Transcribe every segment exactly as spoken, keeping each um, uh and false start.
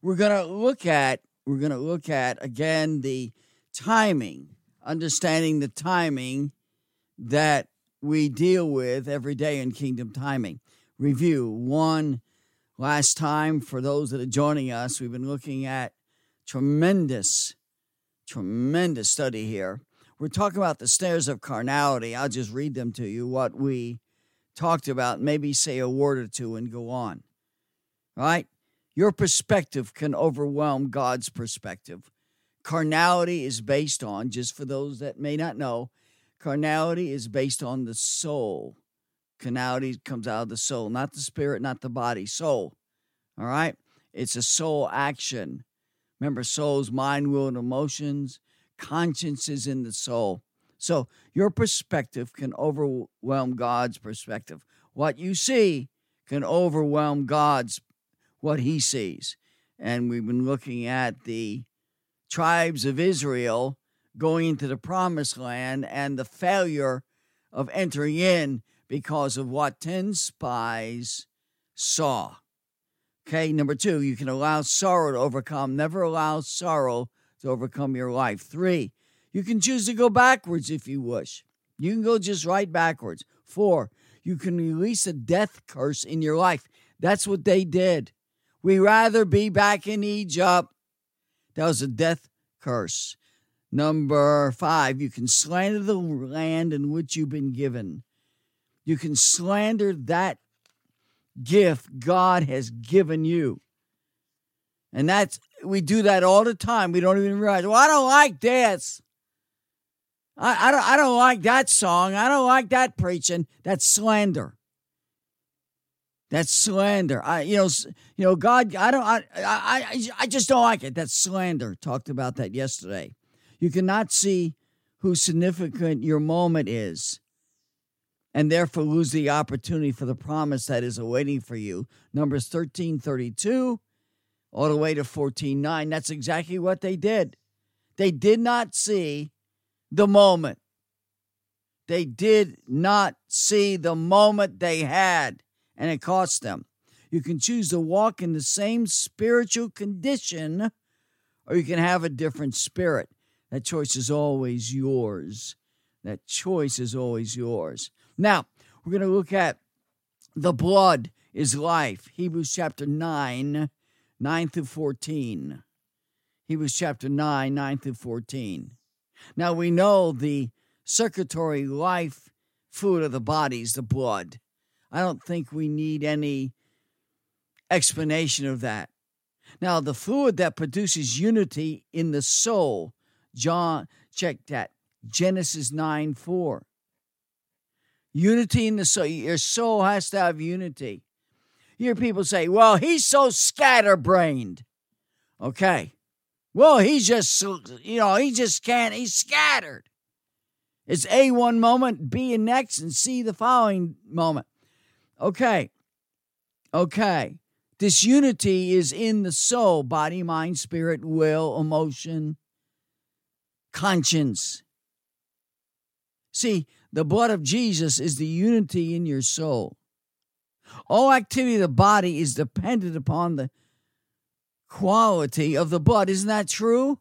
we're going to look at, we're going to look at, again, the timing, understanding the timing that we deal with every day in Kingdom Timing. Review. One, last time, for those that are joining us, we've been looking at tremendous, tremendous study here. We're talking about the snares of carnality. I'll just read them to you, what we talked about, maybe say a word or two and go on. All right? Your perspective can overwhelm God's perspective. Carnality is based on, just for those that may not know, carnality is based on the soul. Carnality comes out of the soul, not the spirit, not the body, soul. All right? It's a soul action. Remember, soul's mind, will, and emotions. Conscience is in the soul. So your perspective can overwhelm God's perspective. What you see can overwhelm God's, what he sees. And we've been looking at the tribes of Israel going into the promised land and the failure of entering in because of what ten spies saw. Okay, number two, you can allow sorrow to overcome. Never allow sorrow to overcome your life. Three, you can choose to go backwards if you wish. You can go just right backwards. Four, you can release a death curse in your life. That's what they did. We'd rather be back in Egypt. That was a death curse. Number five, you can slander the land in which you've been given. You can slander that gift God has given you. And that's, we do that all the time. We don't even realize, well, I don't like this. I, I don't I don't like that song. I don't like that preaching. That's slander. That's slander. I you know you know God. I don't. I I I just don't like it. That's slander. Talked about that yesterday. You cannot see who significant your moment is, and therefore lose the opportunity for the promise that is awaiting for you. Numbers thirteen thirty-two, all the way to fourteen nine. That's exactly what they did. They did not see the moment. They did not see the moment they had, and it cost them. You can choose to walk in the same spiritual condition, or you can have a different spirit. That choice is always yours. That choice is always yours. Now, we're going to look at the blood is life. Hebrews chapter nine, nine through fourteen. Hebrews chapter nine, nine through fourteen. Now, we know the circulatory life fluid of the body is the blood. I don't think we need any explanation of that. Now, the fluid that produces unity in the soul, John, check that, Genesis nine four. Unity in the soul. Your soul has to have unity. You hear people say, well, he's so scatterbrained. Okay. Well, he's just, you know, he just can't, he's scattered. It's A one moment, B and next, and C the following moment. Okay. Okay. This unity is in the soul, body, mind, spirit, will, emotion, conscience. See, the blood of Jesus is the unity in your soul. All activity of the body is dependent upon the quality of the blood. Isn't that true?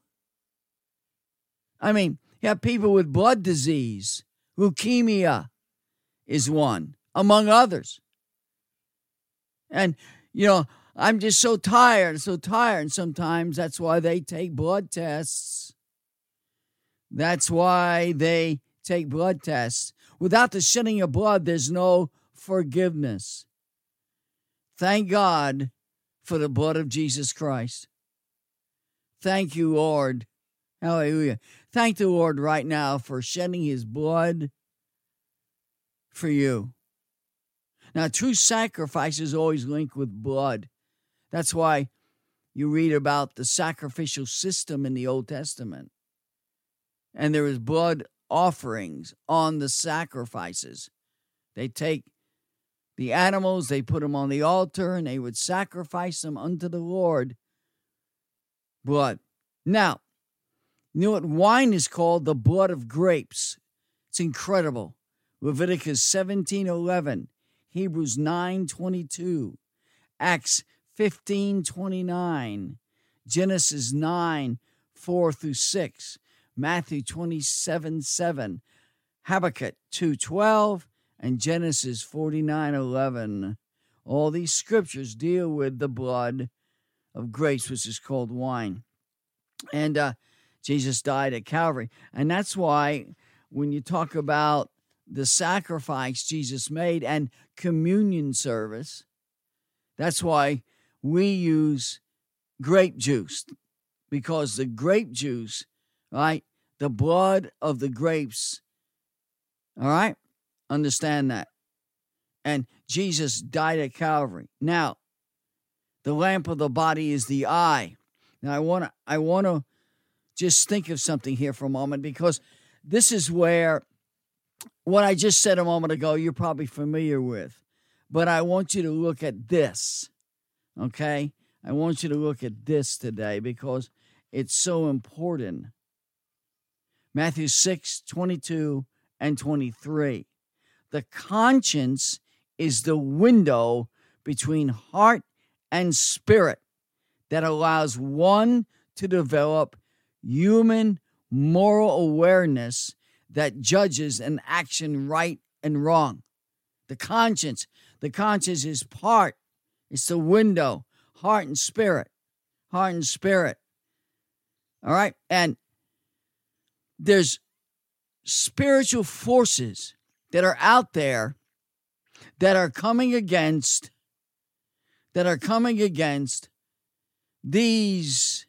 I mean, you have people with blood disease. Leukemia is one, among others. And, you know, I'm just so tired, so tired. And sometimes that's why they take blood tests. That's why they take blood tests. Without the shedding of blood, there's no forgiveness. Thank God for the blood of Jesus Christ. Thank you, Lord. Hallelujah. Thank the Lord right now for shedding his blood for you. Now, true sacrifice is always linked with blood. That's why you read about the sacrificial system in the Old Testament. And there is blood offerings on the sacrifices. They take the animals, they put them on the altar, and they would sacrifice them unto the Lord. Blood. Now, you know what wine is called? The blood of grapes. It's incredible. Leviticus seventeen eleven, Hebrews nine twenty-two, Acts fifteen twenty-nine, Genesis nine, four through six, Matthew twenty-seven, seven, Habakkuk two, twelve, and Genesis forty-nine, eleven. All these scriptures deal with the blood of grapes, which is called wine. And uh, Jesus died at Calvary. And that's why when you talk about the sacrifice Jesus made and communion service, that's why we use grape juice, because the grape juice, right, the blood of the grapes, all right, understand that. And Jesus died at Calvary. Now, the lamp of the body is the eye. Now, I want to I want to just think of something here for a moment, because this is where what I just said a moment ago you're probably familiar with. But I want you to look at this, okay? I want you to look at this today because it's so important. Matthew six, twenty-two and twenty-three. The conscience is the window between heart and spirit that allows one to develop human moral awareness that judges an action right and wrong. The conscience, the conscience is part, it's the window, heart and spirit, heart and spirit. All right? And there's spiritual forces that are out there that are coming against, that are coming against these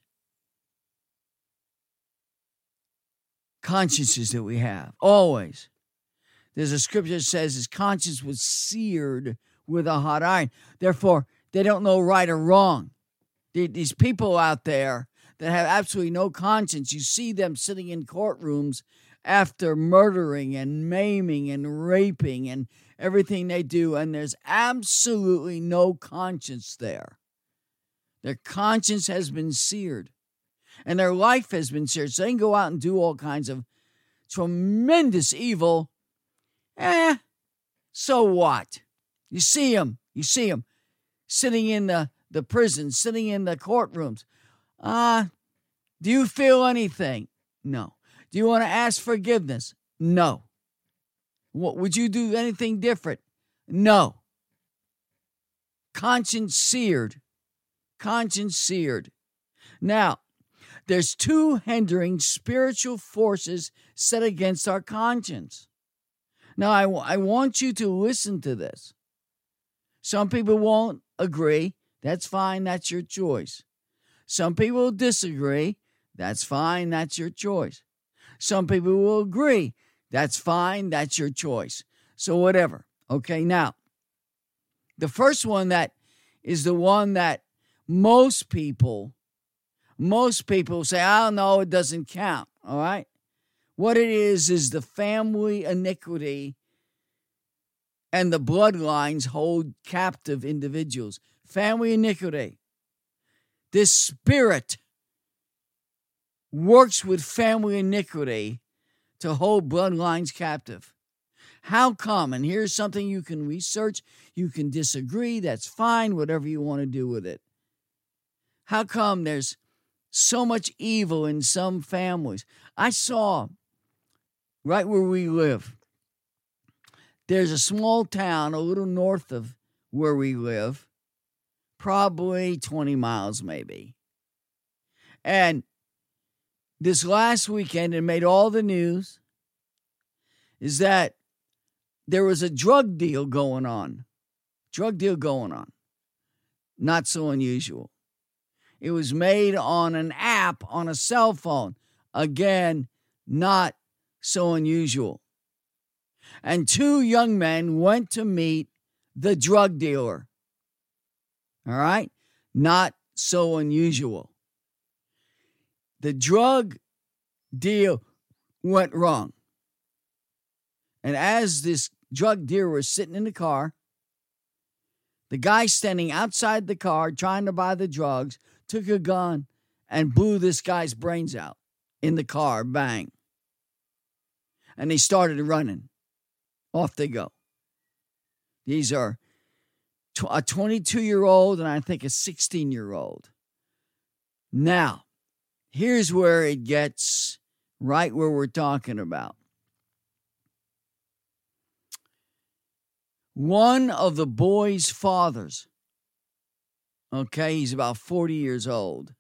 consciences that we have. Always. There's a scripture that says his conscience was seared with a hot iron. Therefore, they don't know right or wrong. These people out there that have absolutely no conscience, you see them sitting in courtrooms after murdering and maiming and raping and everything they do, and there's absolutely no conscience there. Their conscience has been seared, and their life has been seared. So they can go out and do all kinds of tremendous evil. Eh, so what? You see them. You see them sitting in the, the prison, sitting in the courtrooms. Uh, do you feel anything? No. Do you want to ask forgiveness? No. What, would you do anything different? No. Conscience seared. Conscience seared. Now, there's two hindering spiritual forces set against our conscience. Now, I, I want you to listen to this. Some people won't agree. That's fine. That's your choice. Some people disagree. That's fine. That's your choice. Some people will agree. That's fine. That's your choice. So whatever. Okay, now, the first one that is the one that most people, most people say, I don't know, it doesn't count. All right? What it is is the family iniquity and the bloodlines hold captive individuals. Family iniquity. This spirit works with family iniquity to hold bloodlines captive. How come? And here's something you can research. You can disagree. That's fine. Whatever you want to do with it. How come there's so much evil in some families? I saw right where we live, there's a small town a little north of where we live, probably twenty miles maybe. And this last weekend, it made all the news, is that there was a drug deal going on. Drug deal going on. Not so unusual. It was made on an app on a cell phone. Again, not so unusual. And two young men went to meet the drug dealer. All right? Not so unusual. The drug deal went wrong. And as this drug dealer was sitting in the car, the guy standing outside the car trying to buy the drugs took a gun and blew this guy's brains out in the car. Bang. And they started running. Off they go. These are a twenty-two-year-old and I think a sixteen-year-old. Now, here's where it gets right where we're talking about. One of the boy's fathers, okay, he's about forty years old,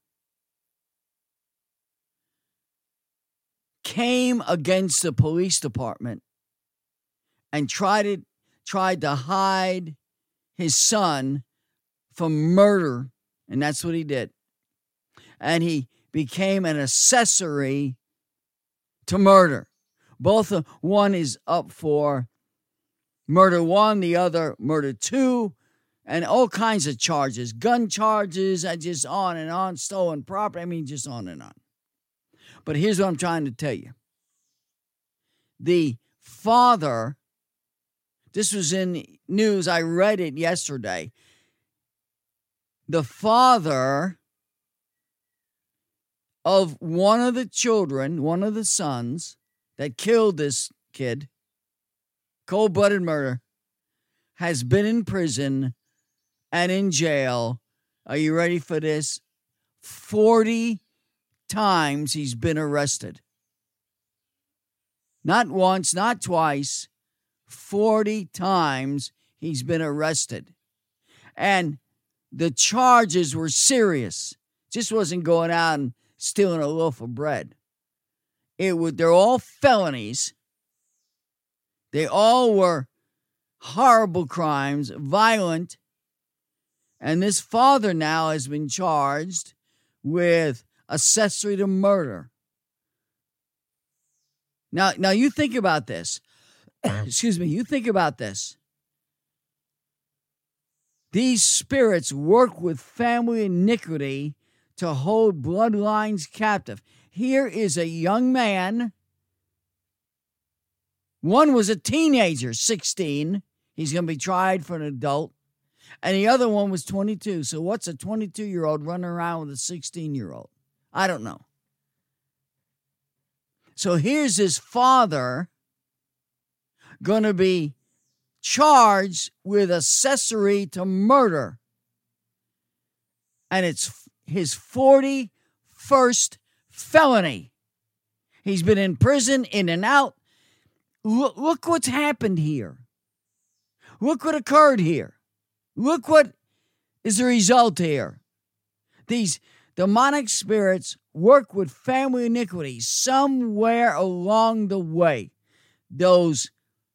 came against the police department and tried to, tried to hide his son from murder, and that's what he did. And he became an accessory to murder. Both of, one is up for murder one, the other murder two, and all kinds of charges, gun charges, and just on and on, stolen property, I mean, just on and on. But here's what I'm trying to tell you. The father, this was in news, I read it yesterday. The father of one of the children, one of the sons that killed this kid, cold-blooded murder, has been in prison and in jail. Are you ready for this? forty times he's been arrested. Not once, not twice. forty times he's been arrested. And the charges were serious. Just wasn't going out and stealing a loaf of bread. It would, they're all felonies. They all were horrible crimes, violent. And this father now has been charged with accessory to murder. Now, now you think about this. Excuse me, you think about this. These spirits work with family iniquity to hold bloodlines captive. Here is a young man. One was a teenager, sixteen. He's going to be tried for an adult. And the other one was twenty-two. So what's a twenty-two-year-old running around with a sixteen-year-old? I don't know. So here's his father going to be charged with accessory to murder. And it's his forty-first felony. He's been in prison, in and out. Look, look what's happened here. Look what occurred here. Look what is the result here. These demonic spirits work with family iniquity somewhere along the way. Those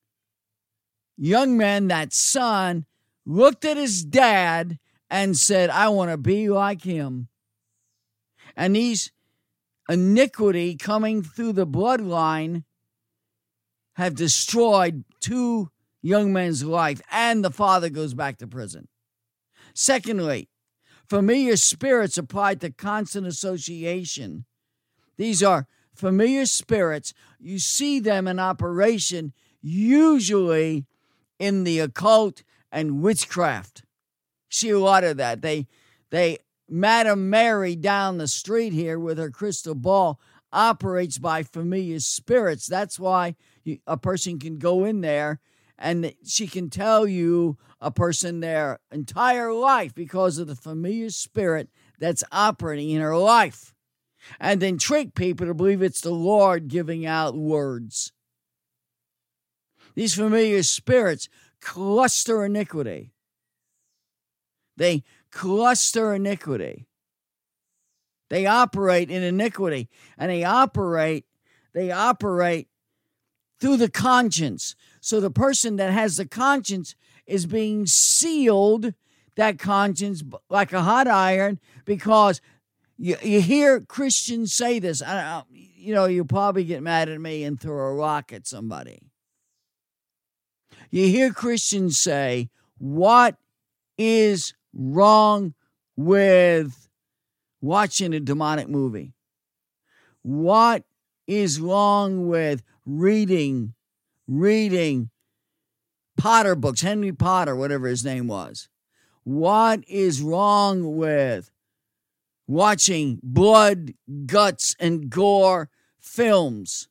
young men, that son, looked at his dad and said, I want to be like him. And these iniquity coming through the bloodline have destroyed two young men's life, and the father goes back to prison. Secondly, familiar spirits applied to constant association. These are familiar spirits. You see them in operation usually in the occult and witchcraft. See a lot of that. They, they, Madam Mary down the street here with her crystal ball operates by familiar spirits. That's why you, a person can go in there and she can tell you a person their entire life because of the familiar spirit that's operating in her life. And then trick people to believe it's the Lord giving out words. These familiar spirits cluster iniquity. They cluster iniquity. They operate in iniquity. And they operate, they operate through the conscience. So the person that has the conscience is being sealed, that conscience, like a hot iron, because you, you hear Christians say this. I, you know, you'll probably get mad at me and throw a rock at somebody. You hear Christians say, what is wrong with watching a demonic movie? What is wrong with reading, reading Potter books, Henry Potter, whatever his name was? What is wrong with watching blood, guts, and gore films?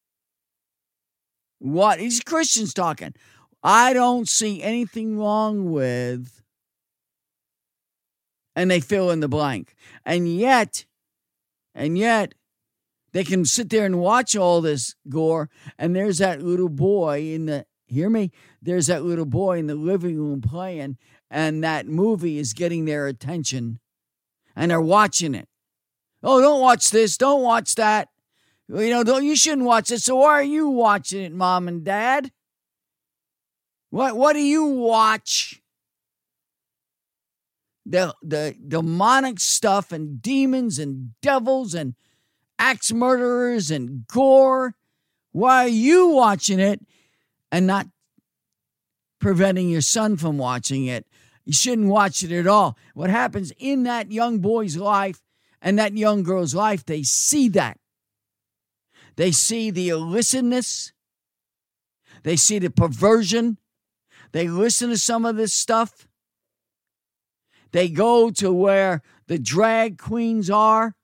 What? These Christians talking. I don't see anything wrong with, and they fill in the blank. And yet, And yet, they can sit there and watch all this gore, and there's that little boy in the, hear me? There's that little boy in the living room playing, and that movie is getting their attention, and they're watching it. Oh, don't watch this. Don't watch that. You know, don't, you shouldn't watch it. So why are you watching it, Mom and Dad? What, what do you watch? The, the demonic stuff and demons and devils and axe murderers and gore. Why are you watching it and not preventing your son from watching it? You shouldn't watch it at all. What happens in that young boy's life and that young girl's life, they see that. They see the illicitness. They see the perversion. They listen to some of this stuff. They go to where the drag queens are,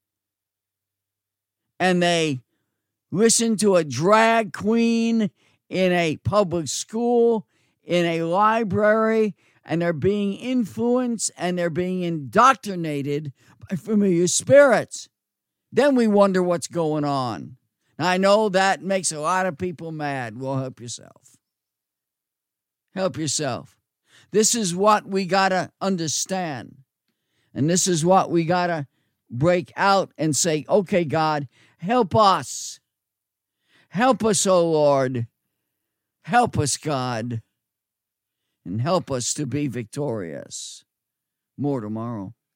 and they listen to a drag queen in a public school, in a library, and they're being influenced and they're being indoctrinated by familiar spirits. Then we wonder what's going on. Now, I know that makes a lot of people mad. Well, help yourself. Help yourself. This is what we got to understand. And this is what we got to break out and say, okay, God, help us. Help us, oh Lord. Help us, God. And help us to be victorious. More tomorrow.